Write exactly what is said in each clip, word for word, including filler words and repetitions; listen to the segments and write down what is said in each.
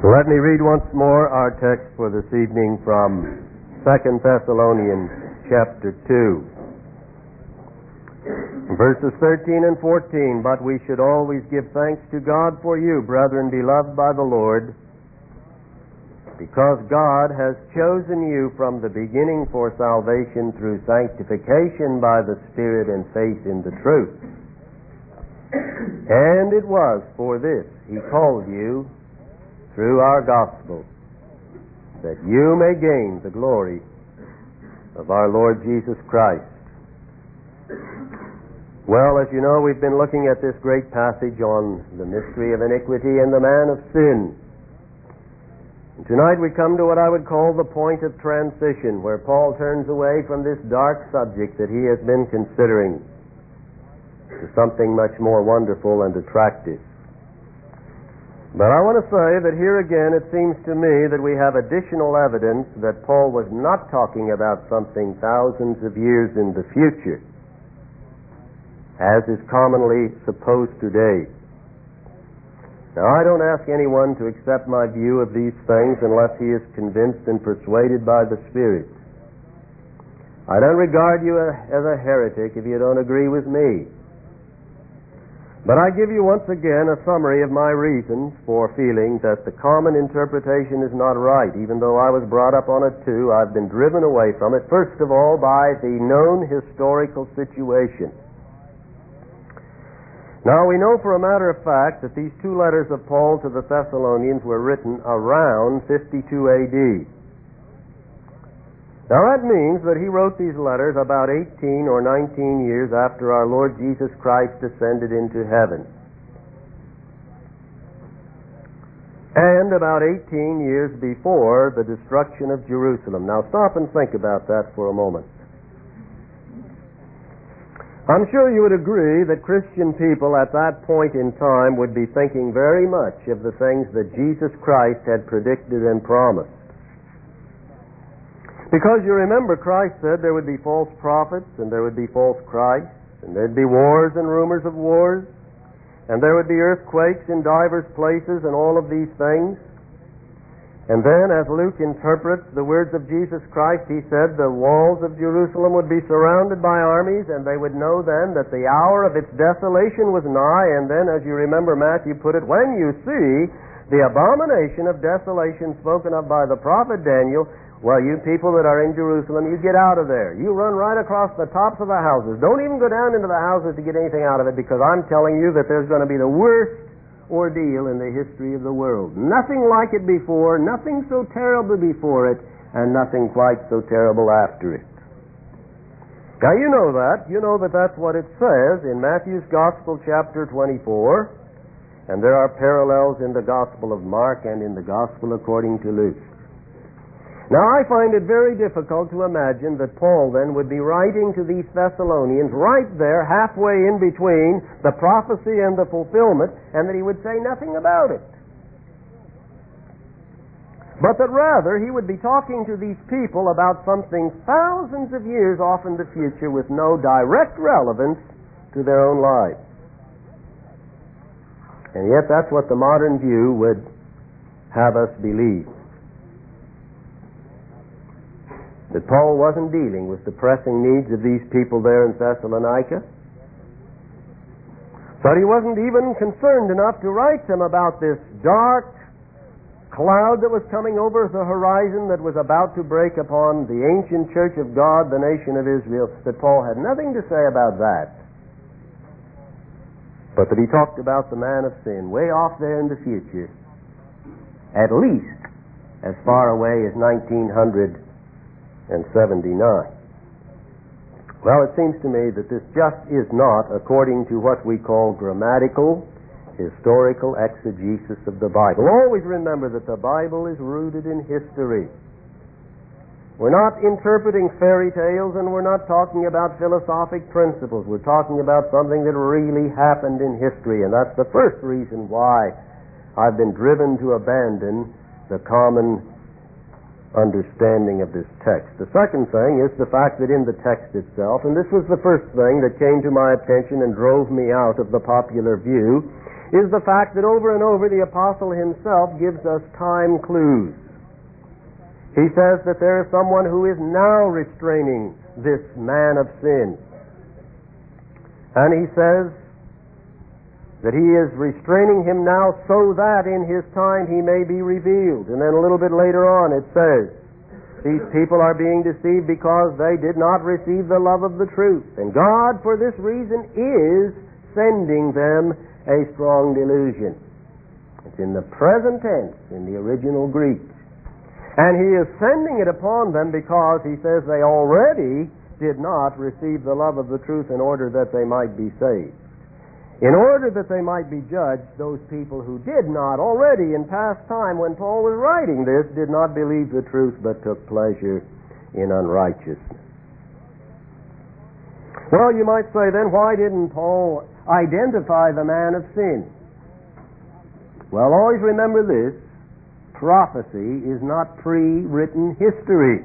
Let me read once more our text for this evening from Second Thessalonians chapter two. Verses thirteen and fourteen, "But we should always give thanks to God for you, brethren, beloved by the Lord, because God has chosen you from the beginning for salvation through sanctification by the Spirit and faith in the truth. And it was for this He called you through our gospel, that you may gain the glory of our Lord Jesus Christ." Well, as you know, we've been looking at this great passage on the mystery of iniquity and the man of sin. And tonight we come to what I would call the point of transition, where Paul turns away from this dark subject that he has been considering to something much more wonderful and attractive. But I want to say that here again it seems to me that we have additional evidence that Paul was not talking about something thousands of years in the future, as is commonly supposed today. Now, I don't ask anyone to accept my view of these things unless he is convinced and persuaded by the Spirit. I don't regard you as a heretic if you don't agree with me. But I give you once again a summary of my reasons for feeling that the common interpretation is not right. Even though I was brought up on it too, I've been driven away from it, first of all, by the known historical situation. Now, we know for a matter of fact that these two letters of Paul to the Thessalonians were written around fifty-two A D. Now, that means that he wrote these letters about eighteen or nineteen years after our Lord Jesus Christ ascended into heaven, and about eighteen years before the destruction of Jerusalem. Now, stop and think about that for a moment. I'm sure you would agree that Christian people at that point in time would be thinking very much of the things that Jesus Christ had predicted and promised. Because you remember Christ said there would be false prophets and there would be false Christs, and there'd be wars and rumors of wars, and there would be earthquakes in divers places and all of these things. And then, as Luke interprets the words of Jesus Christ, he said the walls of Jerusalem would be surrounded by armies, and they would know then that the hour of its desolation was nigh. And then, as you remember Matthew put it, when you see the abomination of desolation spoken of by the prophet Daniel, well, you people that are in Jerusalem, you get out of there. You run right across the tops of the houses. Don't even go down into the houses to get anything out of it, because I'm telling you that there's going to be the worst ordeal in the history of the world. Nothing like it before, nothing so terrible before it, and nothing quite so terrible after it. Now, you know that. You know that that's what it says in Matthew's Gospel, chapter twenty-four, and there are parallels in the Gospel of Mark and in the Gospel according to Luke. Now, I find it very difficult to imagine that Paul then would be writing to these Thessalonians right there, halfway in between the prophecy and the fulfillment, and that he would say nothing about it. But that rather he would be talking to these people about something thousands of years off in the future with no direct relevance to their own lives. And yet that's what the modern view would have us believe. That Paul wasn't dealing with the pressing needs of these people there in Thessalonica. But he wasn't even concerned enough to write them about this dark cloud that was coming over the horizon that was about to break upon the ancient church of God, the nation of Israel, that Paul had nothing to say about that. But that he talked about the man of sin way off there in the future, at least as far away as nineteen seventy-nine. Well, it seems to me that this just is not according to what we call grammatical, historical exegesis of the Bible. Always remember that the Bible is rooted in history. We're not interpreting fairy tales, and we're not talking about philosophic principles. We're talking about something that really happened in history, and that's the first reason why I've been driven to abandon the common understanding of this text. The second thing is the fact that in the text itself, and this was the first thing that came to my attention and drove me out of the popular view, is the fact that over and over the apostle himself gives us time clues. He says that there is someone who is now restraining this man of sin. And he says that he is restraining him now so that in his time he may be revealed. And then a little bit later on it says, these people are being deceived because they did not receive the love of the truth. And God, for this reason, is sending them a strong delusion. It's in the present tense, in the original Greek. And he is sending it upon them because he says they already did not receive the love of the truth in order that they might be saved. In order that they might be judged, those people who did not already in past time when Paul was writing this did not believe the truth but took pleasure in unrighteousness. Well, you might say then, why didn't Paul identify the man of sin? Well, always remember this. Prophecy is not pre-written history.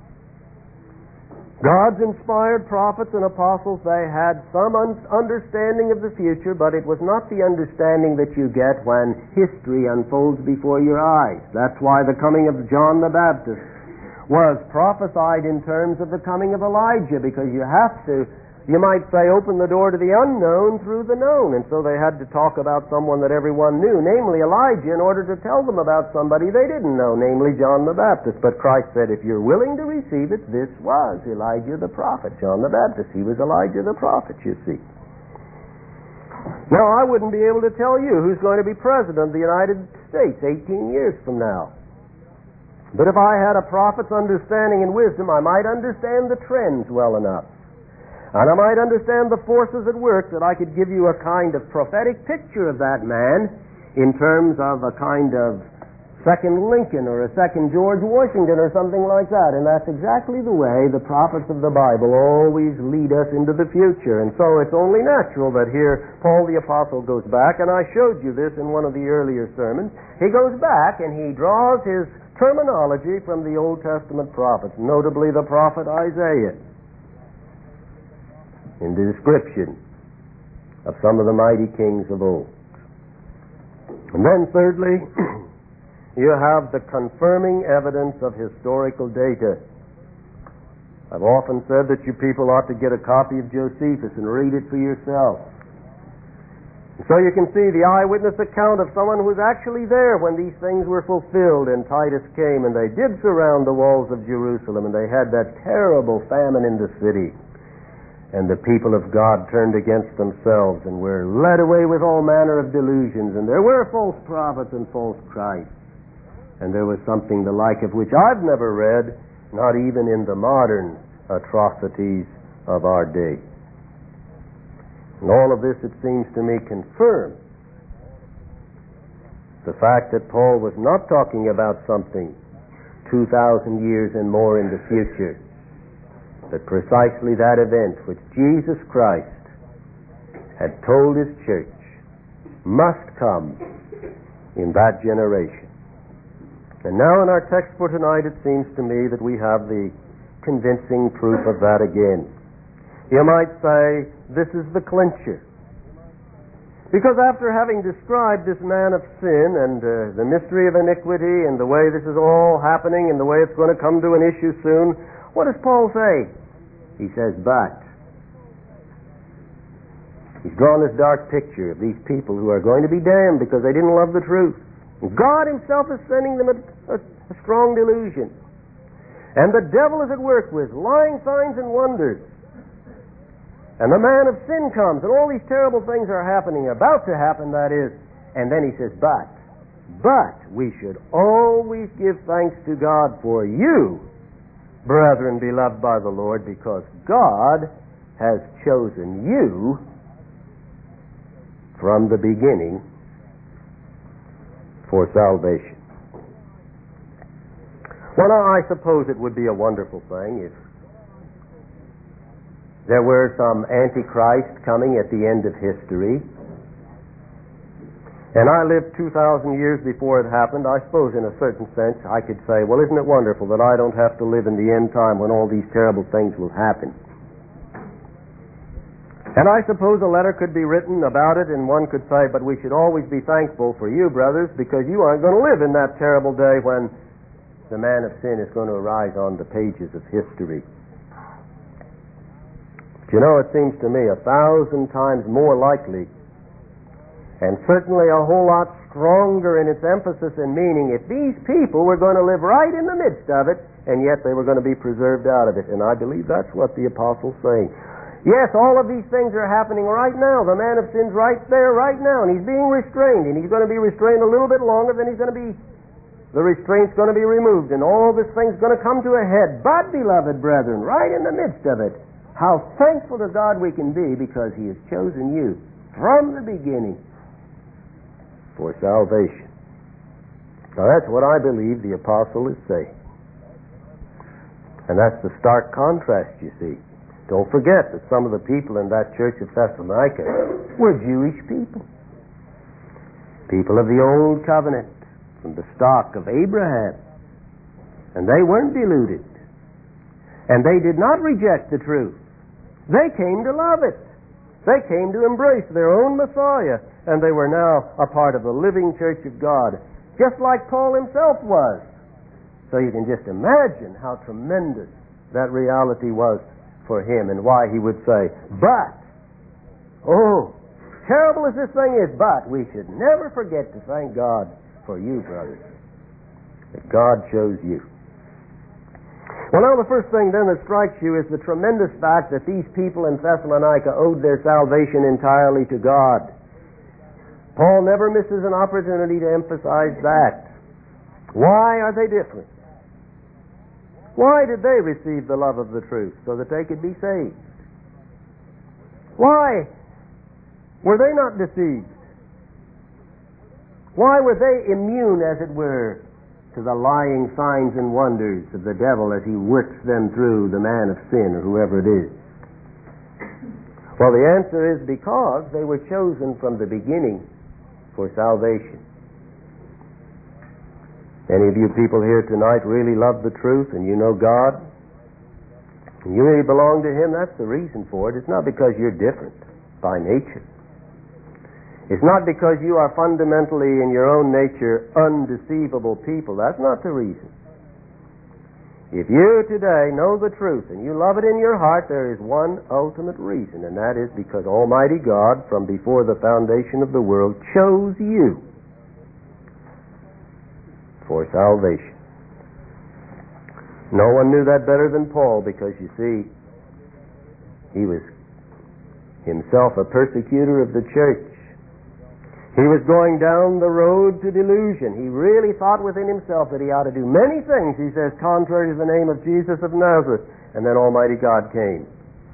God's inspired prophets and apostles, they had some un- understanding of the future, but it was not the understanding that you get when history unfolds before your eyes. That's why the coming of John the Baptist was prophesied in terms of the coming of Elijah, because you have to, you might say, open the door to the unknown through the known. And so they had to talk about someone that everyone knew, namely Elijah, in order to tell them about somebody they didn't know, namely John the Baptist. But Christ said, if you're willing to receive it, this was Elijah the prophet. John the Baptist, he was Elijah the prophet, you see. Now, I wouldn't be able to tell you who's going to be president of the United States eighteen years from now. But if I had a prophet's understanding and wisdom, I might understand the trends well enough. And I might understand the forces at work that I could give you a kind of prophetic picture of that man in terms of a kind of second Lincoln or a second George Washington or something like that. And that's exactly the way the prophets of the Bible always lead us into the future. And so it's only natural that here Paul the Apostle goes back, and I showed you this in one of the earlier sermons. He goes back and he draws his terminology from the Old Testament prophets, notably the prophet Isaiah, in the description of some of the mighty kings of old. And then thirdly, you have the confirming evidence of historical data. I've often said that you people ought to get a copy of Josephus and read it for yourself. And so you can see the eyewitness account of someone who was actually there when these things were fulfilled and Titus came and they did surround the walls of Jerusalem and they had that terrible famine in the city. And the people of God turned against themselves and were led away with all manner of delusions. And there were false prophets and false Christs. And there was something the like of which I've never read, not even in the modern atrocities of our day. And all of this, it seems to me, confirms the fact that Paul was not talking about something two thousand years and more in the future, that precisely that event which Jesus Christ had told his church must come in that generation. And now in our text for tonight, it seems to me that we have the convincing proof of that again. You might say, this is the clincher. Because after having described this man of sin and uh, the mystery of iniquity and the way this is all happening and the way it's going to come to an issue soon, what does Paul say? He says, but. He's drawn this dark picture of these people who are going to be damned because they didn't love the truth. And God himself is sending them a, a, a strong delusion. And the devil is at work with lying signs and wonders. And the man of sin comes, and all these terrible things are happening, about to happen, that is. And then he says, but, but we should always give thanks to God for you, brethren beloved by the Lord, because God has chosen you from the beginning for salvation. Well, now, I suppose it would be a wonderful thing if there were some Antichrist coming at the end of history. And I lived two thousand years before it happened. I suppose in a certain sense I could say, well, isn't it wonderful that I don't have to live in the end time when all these terrible things will happen? And I suppose a letter could be written about it, and one could say, but we should always be thankful for you, brothers, because you aren't going to live in that terrible day when the man of sin is going to arise on the pages of history. But you know, it seems to me a thousand times more likely, and certainly a whole lot stronger in its emphasis and meaning, if these people were going to live right in the midst of it, and yet they were going to be preserved out of it. And I believe that's what the apostle's saying. Yes, all of these things are happening right now. The man of sin's right there right now, and he's being restrained, and he's going to be restrained a little bit longer, then he's going to be, the restraint's going to be removed, and all this thing's going to come to a head. But, beloved brethren, right in the midst of it, how thankful to God we can be because He has chosen you from the beginning for salvation. Now that's what I believe the apostle is saying. And that's the stark contrast, you see. Don't forget that some of the people in that church of Thessalonica were Jewish people. People of the Old Covenant, from the stock of Abraham. And they weren't deluded. And they did not reject the truth. They came to love it. They came to embrace their own Messiah. And they were now a part of the living church of God, just like Paul himself was. So you can just imagine how tremendous that reality was for him, and why he would say, but, oh, terrible as this thing is, but we should never forget to thank God for you, brothers, that God chose you. Well, now the first thing then that strikes you is the tremendous fact that these people in Thessalonica owed their salvation entirely to God. Paul never misses an opportunity to emphasize that. Why are they different? Why did they receive the love of the truth? So that they could be saved. Why were they not deceived? Why were they immune, as it were, to the lying signs and wonders of the devil as he works them through the man of sin or whoever it is? Well, the answer is because they were chosen from the beginning for salvation. Any of you people here tonight really love the truth and you know God, and you really belong to Him, that's the reason for it. It's not because you're different by nature. It's not because you are fundamentally in your own nature undeceivable people. That's not the reason. If you today know the truth and you love it in your heart, there is one ultimate reason, and that is because Almighty God, from before the foundation of the world, chose you for salvation. No one knew that better than Paul, because you see, he was himself a persecutor of the church. He was going down the road to delusion. He really thought within himself that he ought to do many things, he says, contrary to the name of Jesus of Nazareth. And then Almighty God came,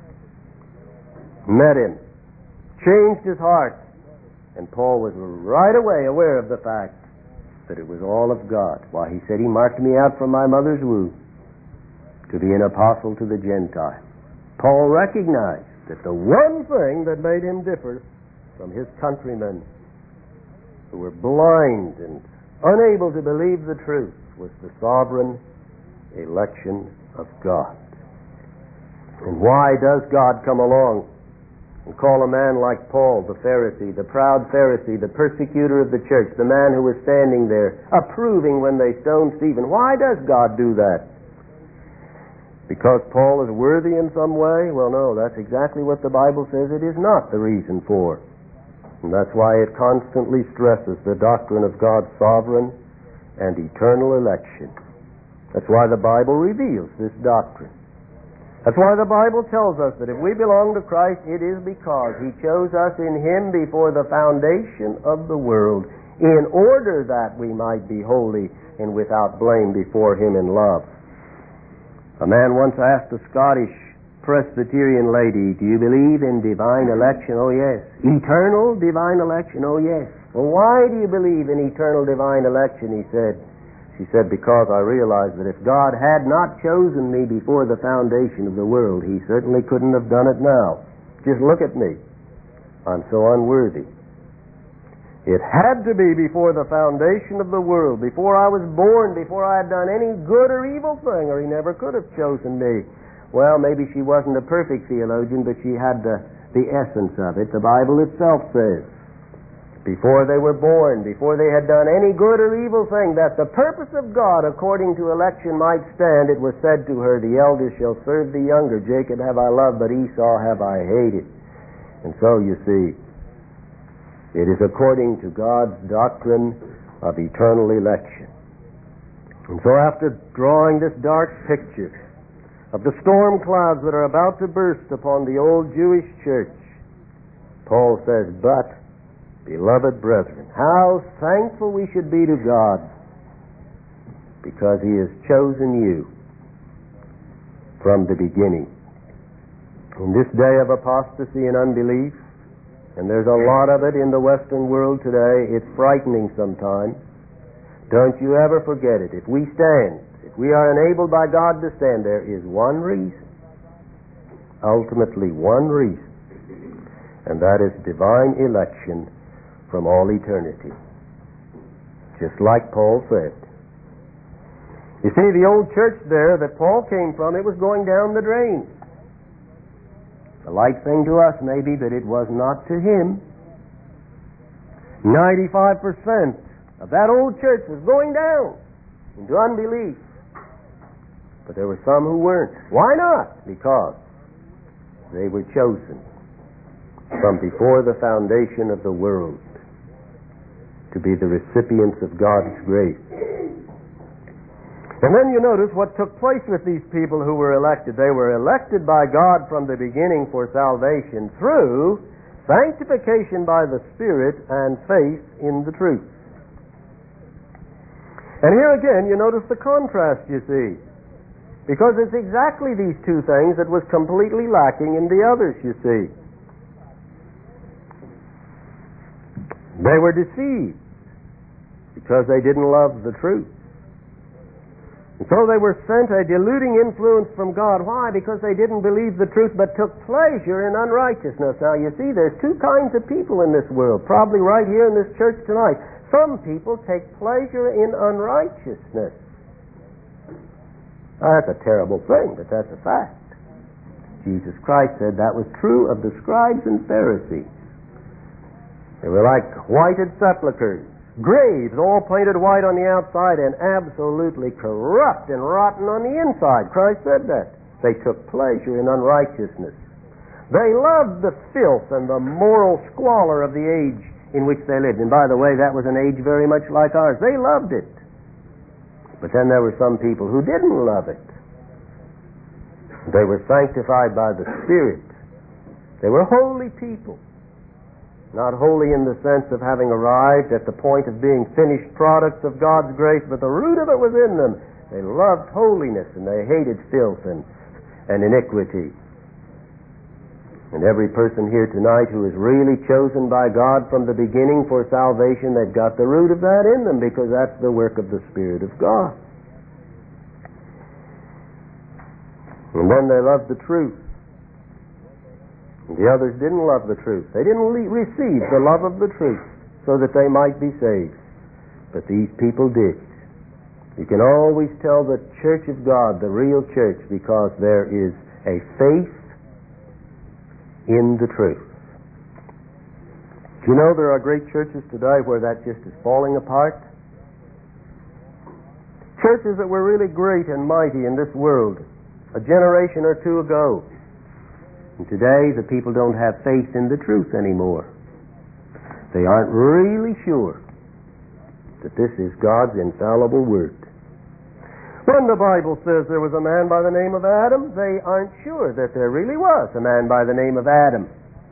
met him, changed his heart, and Paul was right away aware of the fact that it was all of God. Why, he said, He marked me out from my mother's womb to be an apostle to the Gentiles. Paul recognized that the one thing that made him differ from his countrymen who were blind and unable to believe the truth was the sovereign election of God. And why does God come along and call a man like Paul, the Pharisee, the proud Pharisee, the persecutor of the church, the man who was standing there approving when they stoned Stephen? Why does God do that? Because Paul is worthy in some way? Well, no, that's exactly what the Bible says it is not the reason for. And that's why it constantly stresses the doctrine of God's sovereign and eternal election. That's why the Bible reveals this doctrine. That's why the Bible tells us that if we belong to Christ, it is because He chose us in Him before the foundation of the world, in order that we might be holy and without blame before Him in love. A man once asked a Scottish Presbyterian lady, do you believe in divine election? Oh, yes. Eternal divine election? Oh, yes. Well, why do you believe in eternal divine election? He said. She said, because I realized that if God had not chosen me before the foundation of the world, He certainly couldn't have done it now. Just look at me. I'm so unworthy. It had to be before the foundation of the world, before I was born, before I had done any good or evil thing, or He never could have chosen me. Well, maybe she wasn't a perfect theologian, but she had the the essence of it. The Bible itself says, before they were born, before they had done any good or evil thing, that the purpose of God according to election might stand, it was said to her, the elder shall serve the younger. Jacob have I loved, but Esau have I hated. And so you see, it is according to God's doctrine of eternal election. And so after drawing this dark picture of the storm clouds that are about to burst upon the old Jewish church, Paul says, but, beloved brethren, how thankful we should be to God because He has chosen you from the beginning. In this day of apostasy and unbelief, and there's a lot of it in the Western world today, it's frightening sometimes. Don't you ever forget it. If we stand, if we are enabled by God to stand, there is one reason, ultimately one reason, and that is divine election from all eternity. Just like Paul said. You see, the old church there that Paul came from, it was going down the drain. The light thing to us maybe, but it was not to him. ninety-five percent of that old church was going down into unbelief. But there were some who weren't. Why not? Because they were chosen from before the foundation of the world to be the recipients of God's grace. And then you notice what took place with these people who were elected. They were elected by God from the beginning for salvation through sanctification by the Spirit and faith in the truth. And here again you notice the contrast, you see, because it's exactly these two things that was completely lacking in the others, you see. They were deceived because they didn't love the truth. And so they were sent a deluding influence from God. Why? Because they didn't believe the truth but took pleasure in unrighteousness. Now you see, there's two kinds of people in this world, probably right here in this church tonight. Some people take pleasure in unrighteousness. Now, that's a terrible thing, but that's a fact. Jesus Christ said that was true of the scribes and Pharisees. They were like whited sepulchres, graves all painted white on the outside and absolutely corrupt and rotten on the inside. Christ said that. They took pleasure in unrighteousness. They loved the filth and the moral squalor of the age in which they lived. And by the way, that was an age very much like ours. They loved it. But then there were some people who didn't love it. They were sanctified by the Spirit. They were holy people. Not holy in the sense of having arrived at the point of being finished products of God's grace, but the root of it was in them. They loved holiness and they hated filth and, and iniquity. And every person here tonight who is really chosen by God from the beginning for salvation, they've got the root of that in them because that's the work of the Spirit of God. And then they loved the truth. The others didn't love the truth. They didn't le- receive the love of the truth so that they might be saved. But these people did. You can always tell the church of God, the real church, because there is a faith in the truth. Do you know there are great churches today where that just is falling apart? Churches that were really great and mighty in this world a generation or two ago. And today, the people don't have faith in the truth anymore. They aren't really sure that this is God's infallible word. When the Bible says there was a man by the name of Adam, they aren't sure that there really was a man by the name of Adam.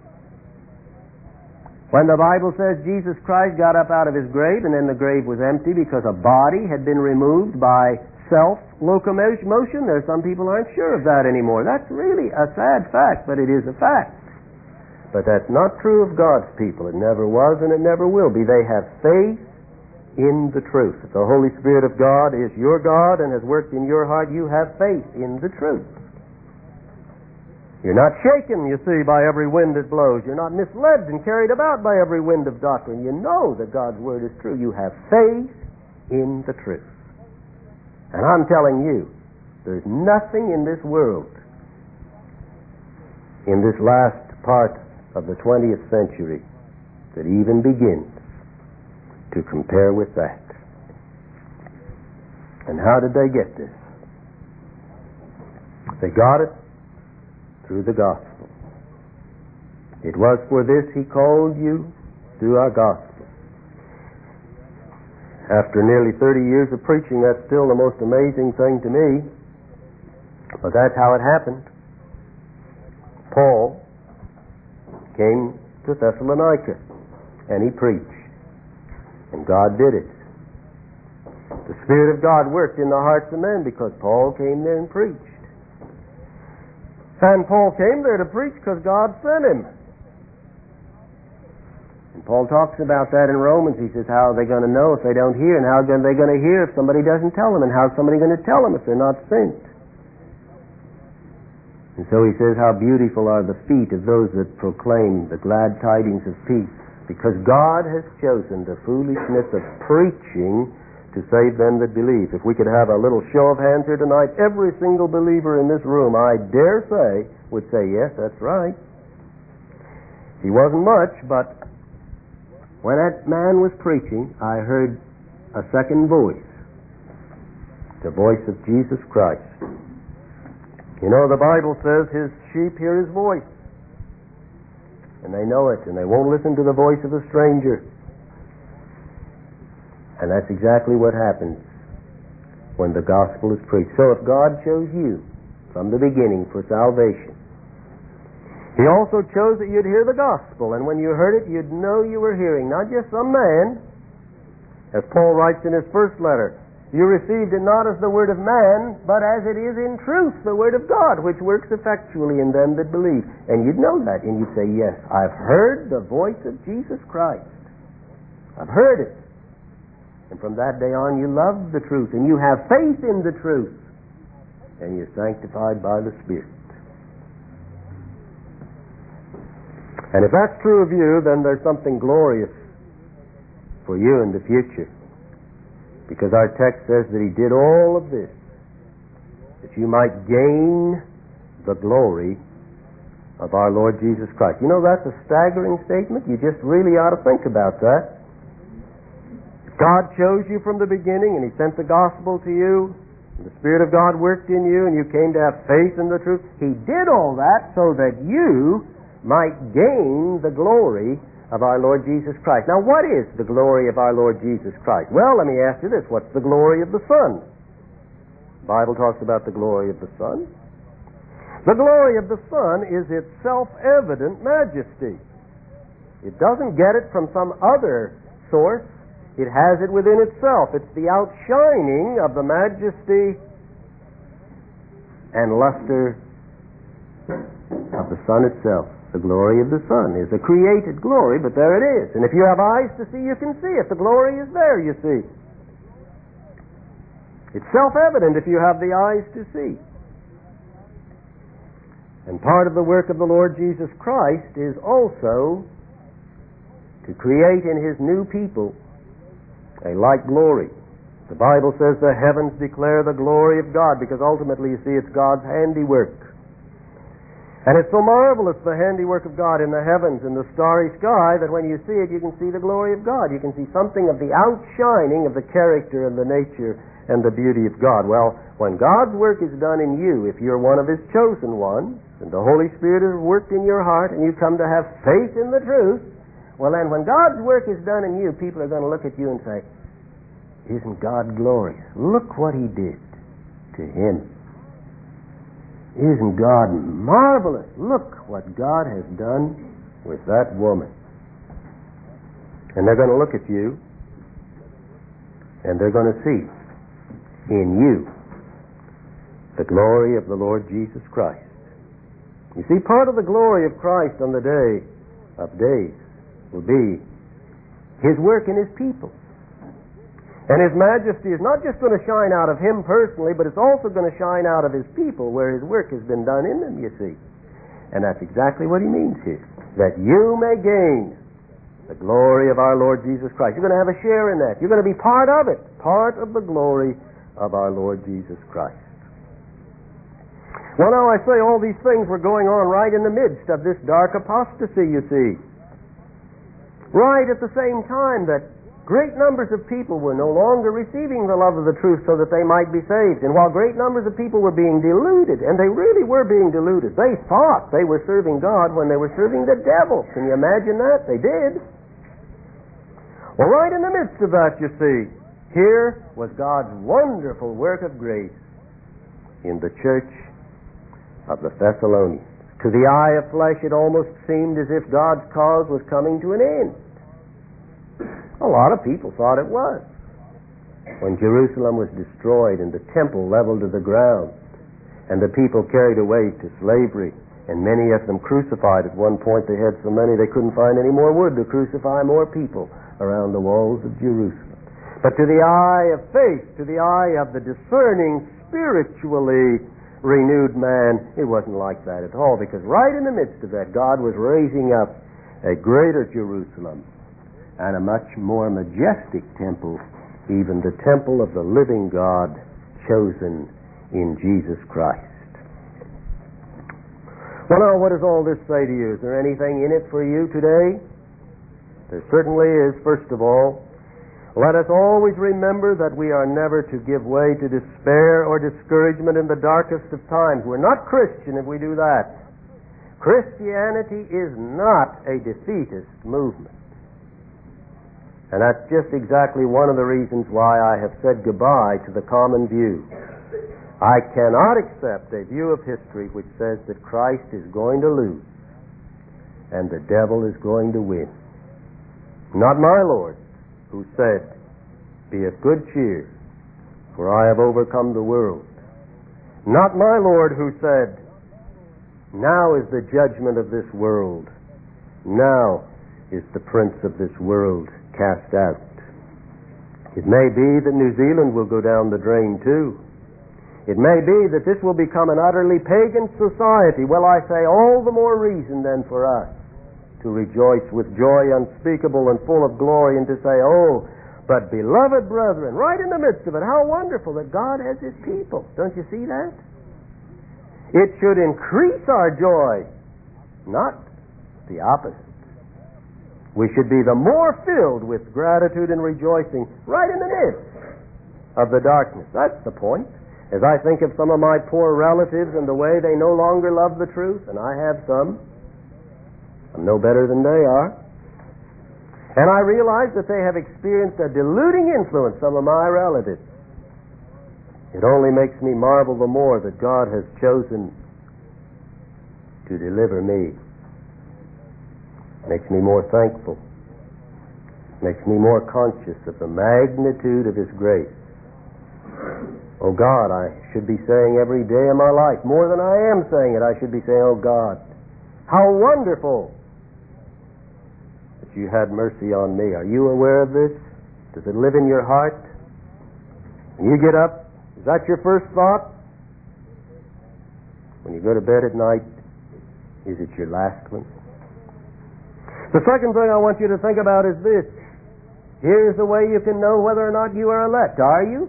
When the Bible says Jesus Christ got up out of his grave and then the grave was empty because a body had been removed by self-locomotion, there are some people who aren't sure of that anymore. That's really a sad fact, but it is a fact. But that's not true of God's people. It never was and it never will be. They have faith in the truth. If the Holy Spirit of God is your God and has worked in your heart, you have faith in the truth. You're not shaken, you see, by every wind that blows. You're not misled and carried about by every wind of doctrine. You know that God's Word is true. You have faith in the truth. And I'm telling you, there's nothing in this world, in this last part of the twentieth century that even begins to compare with that. And how did they get this? They got it through the gospel. It was for this he called you through our gospel. After nearly thirty years of preaching, that's still the most amazing thing to me. But that's how it happened. Paul came to Thessalonica and he preached. And God did it. The Spirit of God worked in the hearts of men because Paul came there and preached. And Paul came there to preach because God sent him. And Paul talks about that in Romans. He says, how are they going to know if they don't hear? And how are they going to hear if somebody doesn't tell them? And how is somebody going to tell them if they're not sent? And so he says, how beautiful are the feet of those that proclaim the glad tidings of peace. Because God has chosen the foolishness of preaching to save them that believe. If we could have a little show of hands here tonight, every single believer in this room, I dare say, would say, yes, that's right. He wasn't much, but when that man was preaching, I heard a second voice, the voice of Jesus Christ. You know, the Bible says his sheep hear his voice, and they know it, and they won't listen to the voice of a stranger. And that's exactly what happens when the gospel is preached. So if God chose you from the beginning for salvation, he also chose that you'd hear the gospel, and when you heard it, you'd know you were hearing not just some man, as Paul writes in his first letter, you received it not as the word of man, but as it is in truth the word of God, which works effectually in them that believe. And you'd know that, and you'd say, yes, I've heard the voice of Jesus Christ. I've heard it. And from that day on, you love the truth, and you have faith in the truth, and you're sanctified by the Spirit. And if that's true of you, then there's something glorious for you in the future. Because our text says that he did all of this that you might gain the glory of our Lord Jesus Christ. You know, that's a staggering statement. You just really ought to think about that. God chose you from the beginning, and he sent the gospel to you, and the Spirit of God worked in you, and you came to have faith in the truth. He did all that so that you might gain the glory of our Lord Jesus Christ. Now, what is the glory of our Lord Jesus Christ? Well, let me ask you this. What's the glory of the Son? The Bible talks about the glory of the Son. The glory of the Son is its self-evident majesty. It doesn't get it from some other source. It has it within itself. It's the outshining of the majesty and luster of the sun itself. The glory of the sun is a created glory, but there it is. And if you have eyes to see, you can see it. The glory is there, you see. It's self-evident if you have the eyes to see. And part of the work of the Lord Jesus Christ is also to create in his new people a like glory. The Bible says the heavens declare the glory of God, because ultimately, you see, it's God's handiwork. And it's so marvelous, the handiwork of God in the heavens and the starry sky, that when you see it, you can see the glory of God. You can see something of the outshining of the character and the nature and the beauty of God. Well, when God's work is done in you, if you're one of his chosen ones, and the Holy Spirit has worked in your heart, and you come to have faith in the truth, well then, when God's work is done in you, people are going to look at you and say, isn't God glorious? Look what he did to him. Isn't God marvelous? Look what God has done with that woman. And they're going to look at you, and they're going to see in you the glory of the Lord Jesus Christ. You see, part of the glory of Christ on the day of days will be his work in his people. And his majesty is not just going to shine out of him personally, but it's also going to shine out of his people where his work has been done in them, you see. And that's exactly what he means here. That you may gain the glory of our Lord Jesus Christ. You're going to have a share in that. You're going to be part of it. Part of the glory of our Lord Jesus Christ. Well, now I say all these things were going on right in the midst of this dark apostasy, you see. Right at the same time that great numbers of people were no longer receiving the love of the truth so that they might be saved. And while great numbers of people were being deluded, and they really were being deluded, they thought they were serving God when they were serving the devil. Can you imagine that? They did. Well, right in the midst of that, you see, here was God's wonderful work of grace in the church of the Thessalonians. To the eye of flesh, it almost seemed as if God's cause was coming to an end. A lot of people thought it was. When Jerusalem was destroyed and the temple leveled to the ground and the people carried away to slavery and many of them crucified. At one point they had so many they couldn't find any more wood to crucify more people around the walls of Jerusalem. But to the eye of faith, to the eye of the discerning, spiritually renewed man, it wasn't like that at all, because right in the midst of that, God was raising up a greater Jerusalem and a much more majestic temple, even the temple of the living God chosen in Jesus Christ. Well, now, what does all this say to you? Is there anything in it for you today? There certainly is. First of all, let us always remember that we are never to give way to despair or discouragement in the darkest of times. We're not Christian if we do that. Christianity is not a defeatist movement. And that's just exactly one of the reasons why I have said goodbye to the common view. I cannot accept a view of history which says that Christ is going to lose and the devil is going to win. Not my Lord, who said, "Be of good cheer, for I have overcome the world." Not my Lord, who said, "Now is the judgment of this world. Now is the prince of this world cast out." It may be that New Zealand will go down the drain too. It may be that this will become an utterly pagan society. Well, I say all the more reason then for us to rejoice with joy unspeakable and full of glory, and to say, "Oh, but beloved brethren," right in the midst of it, how wonderful that God has His people. Don't you see that? It should increase our joy, not the opposite. We should be the more filled with gratitude and rejoicing right in the midst of the darkness. That's the point. As I think of some of my poor relatives and the way they no longer love the truth, and I have some, I'm no better than they are, and I realize that they have experienced a deluding influence, some of my relatives, it only makes me marvel the more that God has chosen to deliver me. Makes me more thankful. Makes me more conscious of the magnitude of His grace. Oh God, I should be saying every day of my life, more than I am saying it, I should be saying, "Oh God, how wonderful that You had mercy on me." Are you aware of this? Does it live in your heart? When you get up, is that your first thought? When you go to bed at night, is it your last one? The second thing I want you to think about is this. Here's the way you can know whether or not you are elect. Are you?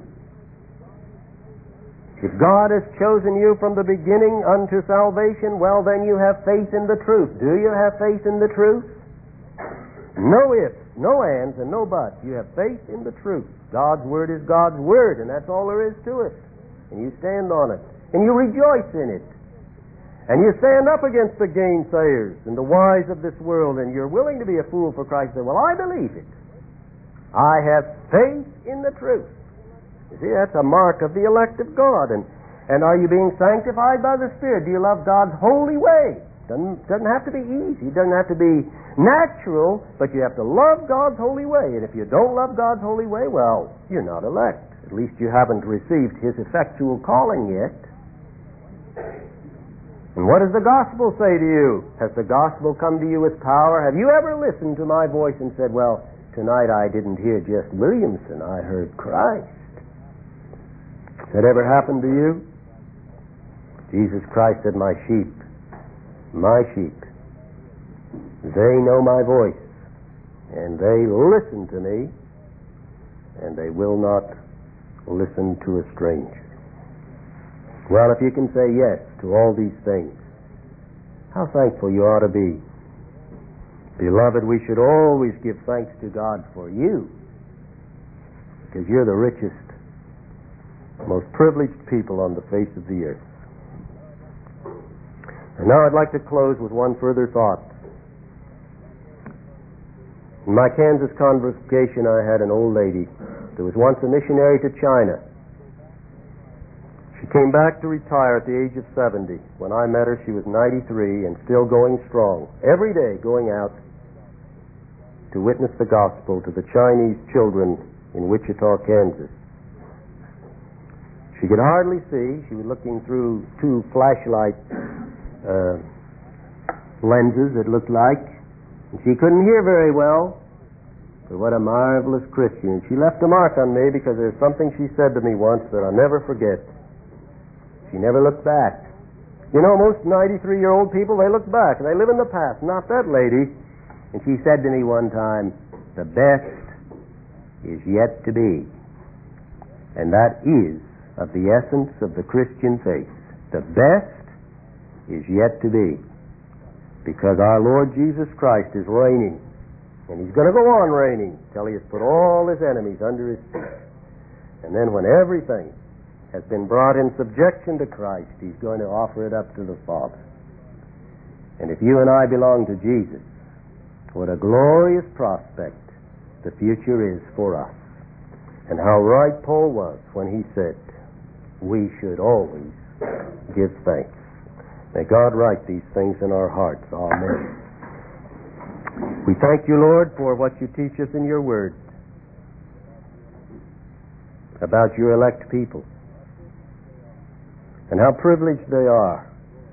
If God has chosen you from the beginning unto salvation, well, then you have faith in the truth. Do you have faith in the truth? No ifs, no ands, and no buts. You have faith in the truth. God's Word is God's Word, and that's all there is to it. And you stand on it, and you rejoice in it. And you stand up against the gainsayers and the wise of this world, and you're willing to be a fool for Christ. Say, "Well, I believe it. I have faith in the truth." You see, that's a mark of the elect of God. And, and are you being sanctified by the Spirit? Do you love God's holy way? Doesn't, doesn't have to be easy. It doesn't have to be natural, but you have to love God's holy way. And if you don't love God's holy way, well, you're not elect. At least you haven't received His effectual calling yet. And what does the gospel say to you? Has the gospel come to you with power? Have you ever listened to my voice and said, "Well, tonight I didn't hear just Williamson, I heard Christ"? Has that ever happened to you? Jesus Christ said, "My sheep, my sheep, they know my voice, and they listen to me, and they will not listen to a stranger." Well, if you can say yes to all these things, how thankful you ought to be. Beloved, we should always give thanks to God for you, because you're the richest, most privileged people on the face of the earth. And now I'd like to close with one further thought. In my Kansas congregation, I had an old lady that was once a missionary to China. She came back to retire at the age of seventy. When I met her, she was ninety-three and still going strong, every day going out to witness the gospel to the Chinese children in Wichita, Kansas. She could hardly see. She was looking through two flashlight uh, lenses, it looked like. And she couldn't hear very well. But what a marvelous Christian. And she left a mark on me because there's something she said to me once that I'll never forget. She never looked back. You know, most ninety-three-year-old people, they look back and they live in the past. Not that lady. And she said to me one time, the best is yet to be. And that is of the essence of the Christian faith. The best is yet to be. Because our Lord Jesus Christ is reigning. And He's going to go on reigning till He has put all His enemies under His feet. And then when everything has been brought in subjection to Christ, He's going to offer it up to the Father. And if you and I belong to Jesus, what a glorious prospect the future is for us. And how right Paul was when he said, we should always give thanks. May God write these things in our hearts. Amen. We thank you, Lord, for what you teach us in your word about your elect people and how privileged they are.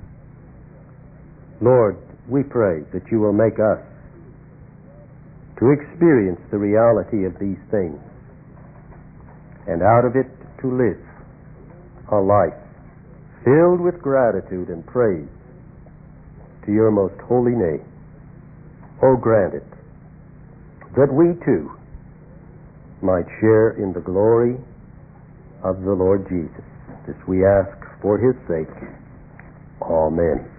Lord, we pray that you will make us to experience the reality of these things and out of it to live a life filled with gratitude and praise to your most holy name. Oh, grant it that we too might share in the glory of the Lord Jesus. This we ask for His sake. Amen.